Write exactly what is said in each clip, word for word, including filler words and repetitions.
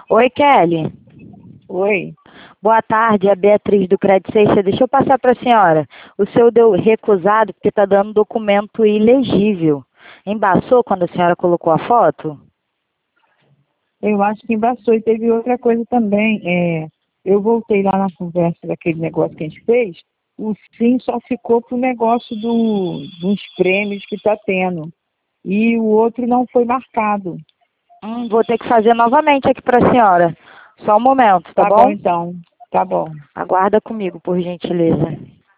Oi, Kelly. Oi. Boa tarde, é a Beatriz do Crédito Seixas. Deixa eu passar para a senhora. O seu deu recusado porque está dando documento ilegível. Embaçou quando a senhora colocou a foto? Eu acho que embaçou. E teve outra coisa também. É, eu voltei lá na conversa daquele negócio que a gente fez. O sim só ficou pro negócio do, dos prêmios que está tendo. E o outro não foi marcado. Hum, vou ter que fazer novamente aqui para a senhora. Só um momento, tá, Tá bom, bom? então. Tá bom. Aguarda comigo, por gentileza.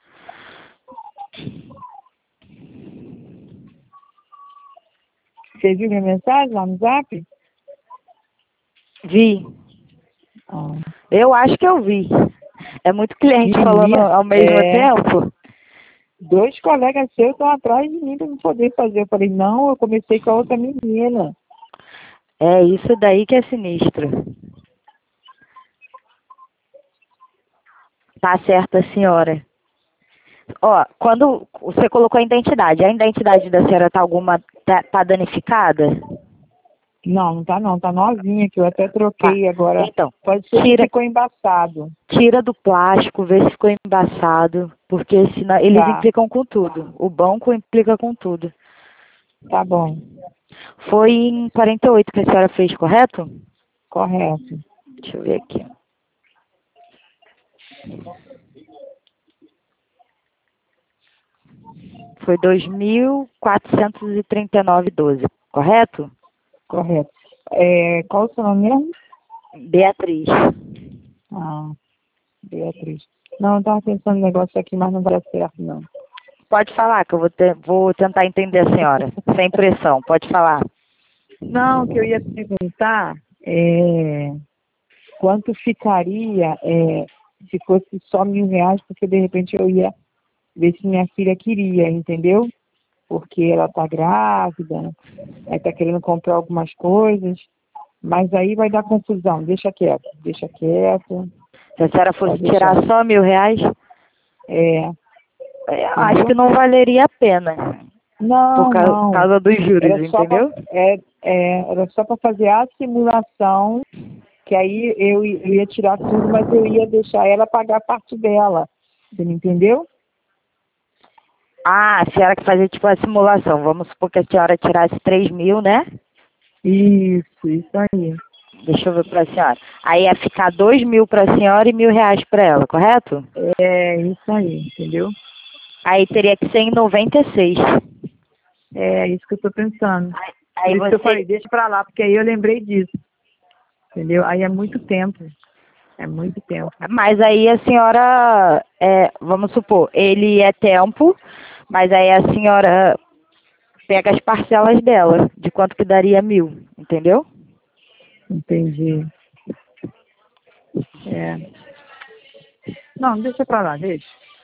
Você viu minha mensagem lá no Zap? Vi. Ah. Eu acho que eu vi. É muito cliente falando Menina, ao mesmo é, tempo. dois colegas seus estão atrás de mim para não poder fazer. Eu falei, não, eu comecei com a outra menina. É isso daí que é sinistro. Tá certo, a senhora. Ó, quando você colocou a identidade, a identidade da senhora tá alguma tá, tá danificada? Não, não tá não, tá novinha, que eu até Tá. troquei agora. Então, Pode ser que tira, ficou embaçado. tira do plástico, vê se ficou embaçado, porque senão eles Tá, implicam com tudo. O banco implica com tudo. tá bom, Foi em quarenta e oito que a senhora fez, correto? correto. Deixa eu ver aqui. Foi dois mil quatrocentos e trinta e nove e doze, correto? Correto. É, qual o seu nome mesmo? Beatriz. Ah, Beatriz. Não, eu tava pensando no negócio aqui, mas não vai dar certo, não. Pode falar, que eu vou, ter, vou tentar entender a senhora. Sem pressão, pode falar. Não, o que eu ia perguntar é quanto ficaria é, se fosse só mil reais, porque de repente eu ia ver se minha filha queria, entendeu? Porque ela tá grávida, aí tá querendo comprar algumas coisas, mas aí vai dar confusão. Deixa quieto, deixa quieto, Se a senhora fosse pode deixar. tirar só mil reais, É, eu acho que entendeu? não valeria a pena. Por Não, causa, não. causa dos juros, Era só para entendeu? é, é, era só para fazer a simulação, que aí eu, i- eu ia tirar tudo, mas eu ia deixar ela pagar a parte dela. Você me entendeu? Ah, a senhora que fazia tipo a simulação. Vamos supor que a senhora tirasse três mil, né? Isso, isso aí. Deixa eu ver para a senhora. Aí ia ficar dois mil para a senhora e mil reais para ela, correto? É isso aí, entendeu? Aí teria que ser em noventa e seis. É isso que eu estou pensando. Aí, Por aí isso que eu falei, você. deixa para lá, porque aí eu lembrei disso, entendeu? Aí é muito tempo, é muito tempo. Mas aí a senhora, é, vamos supor, ele é tempo, mas aí a senhora pega as parcelas dela, de quanto que daria mil, entendeu? Entendi. É. Não, deixa para lá, deixa.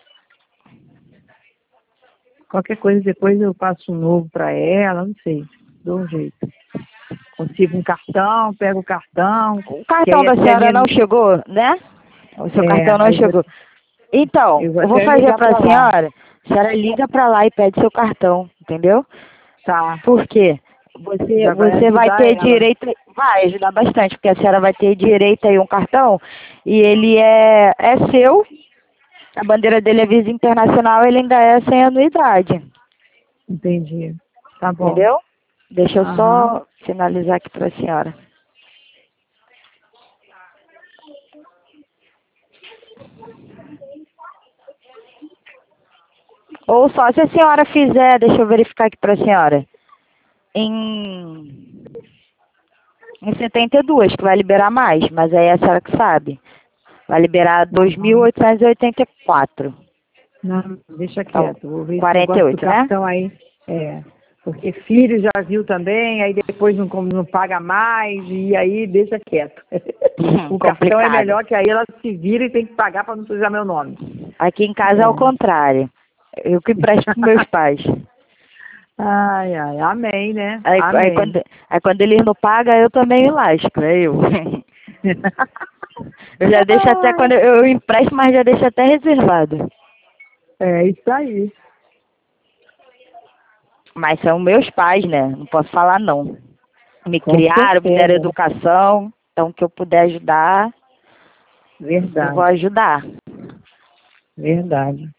Qualquer coisa depois eu passo um novo para ela, não sei, dou um jeito. Consigo um cartão, pego o cartão, O que cartão aí da até senhora minha. não chegou, né? O seu É, cartão não aí vou, chegou. Então, eu vou eu vou até fazer ligar para a para lá. senhora, a senhora liga para lá e pede seu cartão, entendeu? Tá, Por quê? Você, já vai você vai ajudar ter ela. direito, vai ajudar bastante, porque a senhora vai ter direito aí a um cartão e ele é, é seu, a bandeira dele é Visa Internacional, ele ainda é sem anuidade, Entendi. Tá bom. entendeu? Deixa eu Aham. só finalizar aqui para a senhora. Ou só se a senhora fizer, deixa eu verificar aqui para a senhora, em, em setenta e dois, que vai liberar mais, mas aí é a senhora que sabe. Vai liberar dois mil Aham. oitocentos e oitenta e quatro. Não, deixa Então, quieto. Vou ver esse quarenta e negócio do oito, né? cartão aí. É. Porque filho já viu também, aí depois não, como não paga mais, e aí deixa quieto. O cartão é Complicado. melhor que aí ela se vira e tem que pagar para não sujar meu nome. Aqui em casa é o É. contrário. Eu que empresto para meus pais. Ai, ai, amém, né? Aí, aí, Amém. quando, aí quando eles não pagam, eu também me lasco, né? Eu, eu já deixo até, quando eu, eu empresto, mas já deixo até reservado. É isso aí. Mas são meus pais, né? Não posso falar não. Me Com criaram, me deram certeza. educação. Então, o que eu puder ajudar, eu vou Verdade, ajudar. verdade.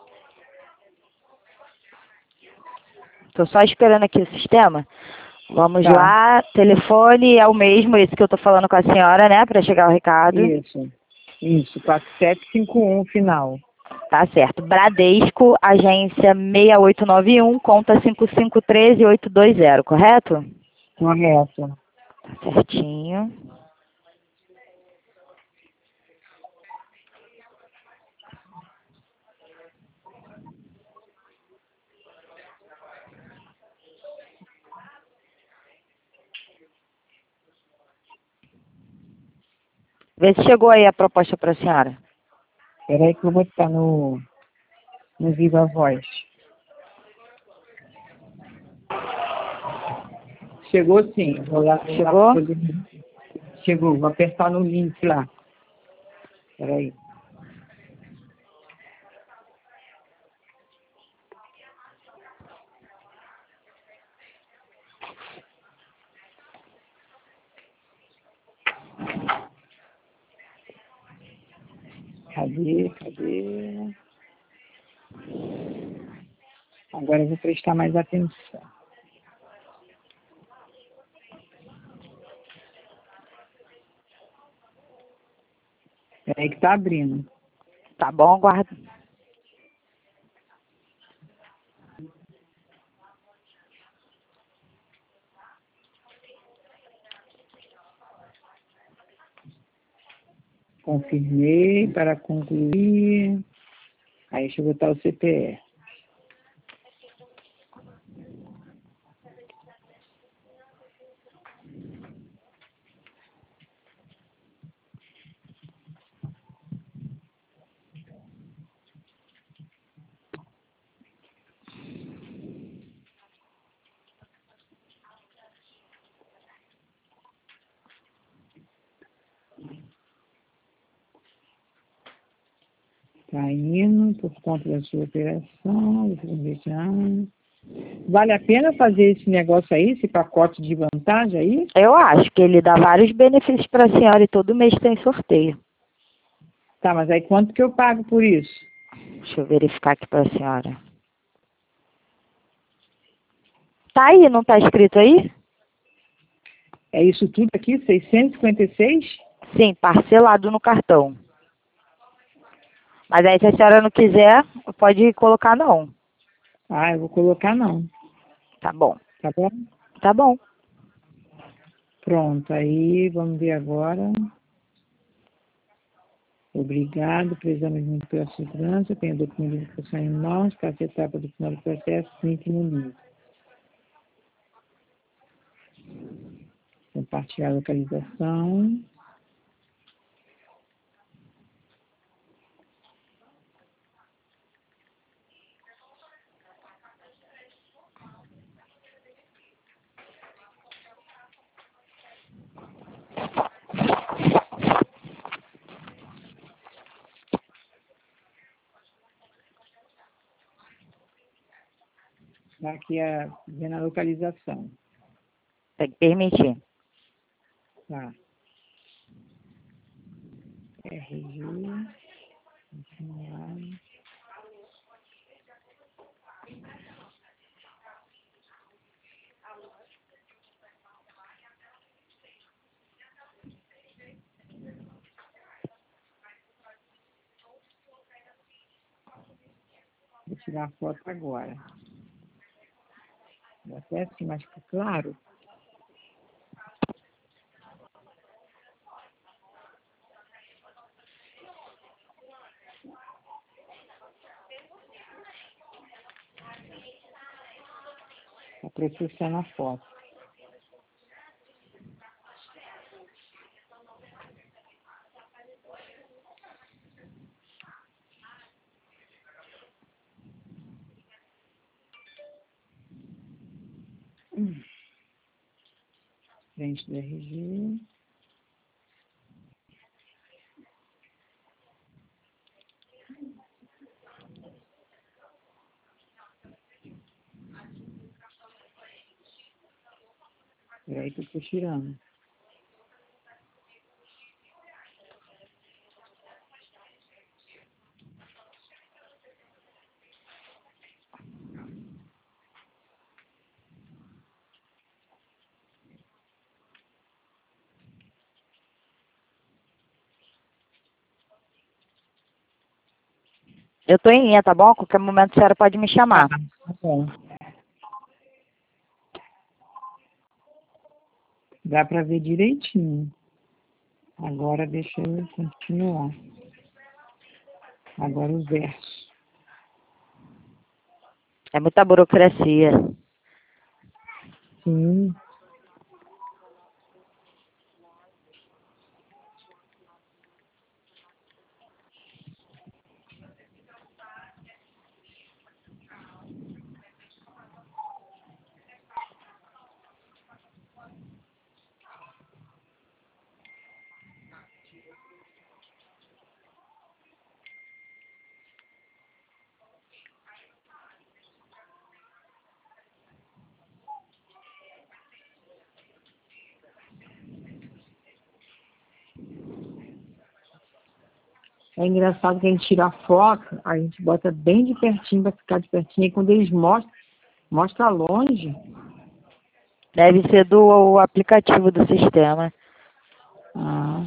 Estou só esperando aqui o sistema. Vamos Tá, lá, telefone é o mesmo, esse que eu estou falando com a senhora, né, para chegar o recado. isso, isso, quatro sete cinco um final. Tá certo. Bradesco, agência seis oito nove um, conta cinco cinco um três oito dois zero, correto? Correto. Tá certinho. Vê se chegou aí a proposta para a senhora. Espera que eu vou botar no, no Viva Voz. Chegou sim, vou lá. Vou lá Chegou? fazer- Chegou, vou apertar no link lá. Espera aí. Cadê, cadê? Agora eu vou prestar mais atenção. Espera aí que tá abrindo. Tá bom, aguardo. Confirmei para concluir. Aí deixa eu botar o C P F. Tá indo por conta da sua operação. Deixa eu ver. Vale a pena fazer esse negócio aí, esse pacote de vantagem aí? Eu acho que ele dá vários benefícios para a senhora e todo mês tem sorteio. Tá, mas aí quanto que eu pago por isso? Deixa eu verificar aqui para a senhora. Tá aí, não tá escrito aí? É isso tudo aqui, seiscentos e cinquenta e seis? Sim, parcelado no cartão. Mas aí se a senhora não quiser, pode colocar não. Ah, eu vou colocar não. Tá bom. Tá bom? Tá bom. Pronto, aí vamos ver agora. Obrigado, prezamos muito pela segurança. Tenho documento de identificação em mãos. Para essa etapa do final do processo, clique no link. Compartilhar a localização. Aqui a, vendo a localização. Tem que permitir. Tá. R G. Continuar. Vou tirar a foto agora. Vou até assim, mais claro. Está processando a foto. Hum. Frente do R G. E aí que eu estou tirando. Eu tô em linha, tá bom? A qualquer momento a senhora pode me chamar. Tá, tá bom. Dá para ver direitinho. Agora deixa eu continuar. Agora o verso. É muita burocracia. Sim. É engraçado que a gente tira a foto, a gente bota bem de pertinho para ficar de pertinho. E quando eles mostram, mostra longe. Deve ser do aplicativo do sistema. Ah,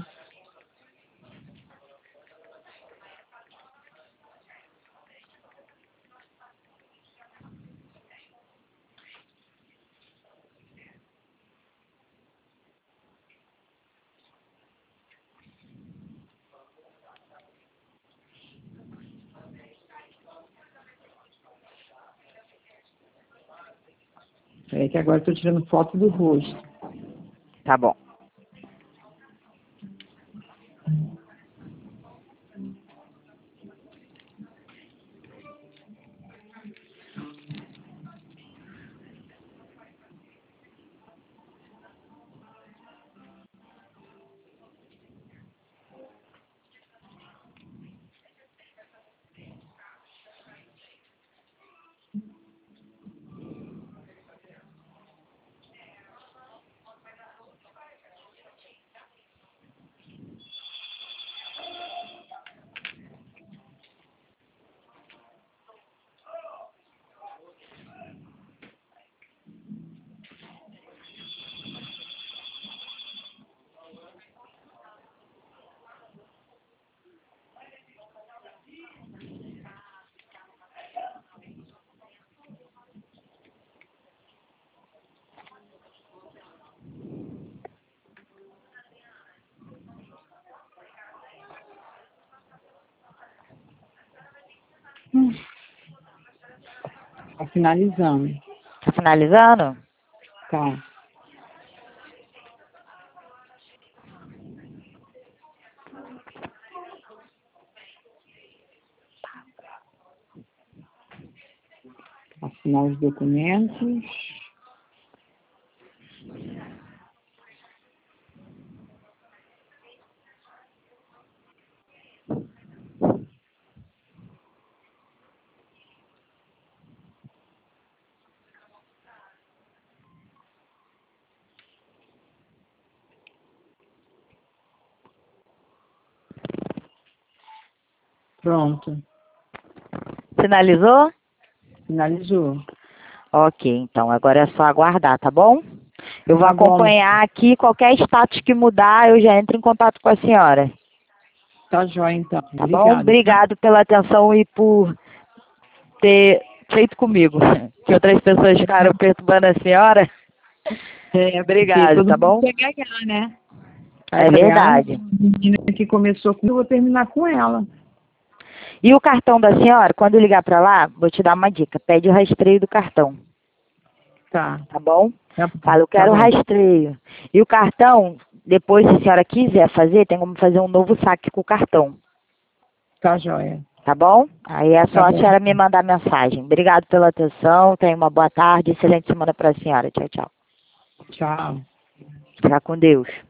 é que agora eu estou tirando foto do rosto. Tá bom. Tá finalizando. Tá finalizando? Tá. Assinar os documentos. Pronto. Finalizou? Finalizou. Ok, então agora é só aguardar, tá bom? Eu vou Tá bom. acompanhar aqui, qualquer status que mudar, eu já entro em contato com a senhora. Tá jóia, então. Tá bom? Obrigado pela atenção e por ter feito comigo. Que outras pessoas ficaram perturbando a senhora. É, Obrigado, todo tá mundo bom? quer ganhar, né? É Vai ganhar, verdade. a menina que começou comigo, eu vou terminar com ela. E o cartão da senhora, quando ligar pra lá, vou te dar uma dica. Pede o rastreio do cartão, Tá. tá bom? Tá, Fala, eu quero o tá bom. rastreio. E o cartão, depois, se a senhora quiser fazer, tem como fazer um novo saque com o cartão. Tá jóia. Tá bom? Aí é só Tá a bom. senhora me mandar mensagem. Obrigado pela atenção. Tenha uma boa tarde. Excelente semana para a senhora. Tchau, tchau. Tchau. Fica com Deus.